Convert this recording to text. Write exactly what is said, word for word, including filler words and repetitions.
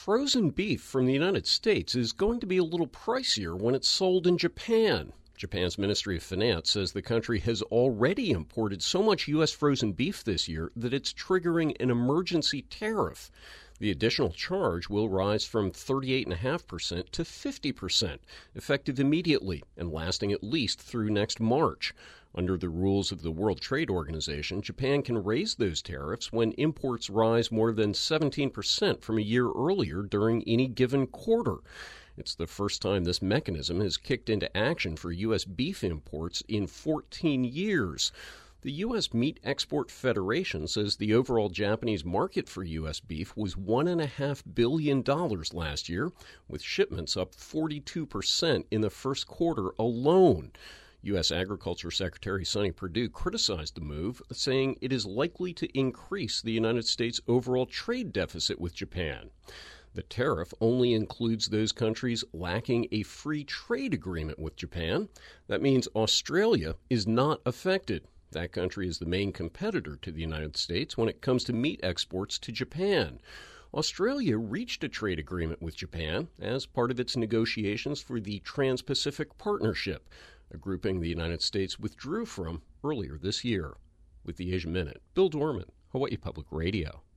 frozen beef from the United States is going to be a little pricier when it's sold in Japan. Japan's Ministry of Finance says the country has already imported so much U S frozen beef this year that it's triggering an emergency tariff. The additional charge will rise from thirty-eight point five percent to fifty percent, effective immediately and lasting at least through next March. Under the rules of the World Trade Organization, Japan can raise those tariffs when imports rise more than seventeen percent from a year earlier during any given quarter. It's the first time this mechanism has kicked into action for U S beef imports in fourteen years. The U S Meat Export Federation says the overall Japanese market for U S beef was one point five billion dollars last year, with shipments up forty-two percent in the first quarter alone. U S Agriculture Secretary Sonny Perdue criticized the move, saying it is likely to increase the United States' overall trade deficit with Japan. The tariff only includes those countries lacking a free trade agreement with Japan. That means Australia is not affected. That country is the main competitor to the United States when it comes to meat exports to Japan. Australia reached a trade agreement with Japan as part of its negotiations for the Trans-Pacific Partnership, a grouping the United States withdrew from earlier this year. With the Asia Minute, Bill Dorman, Hawaii Public Radio.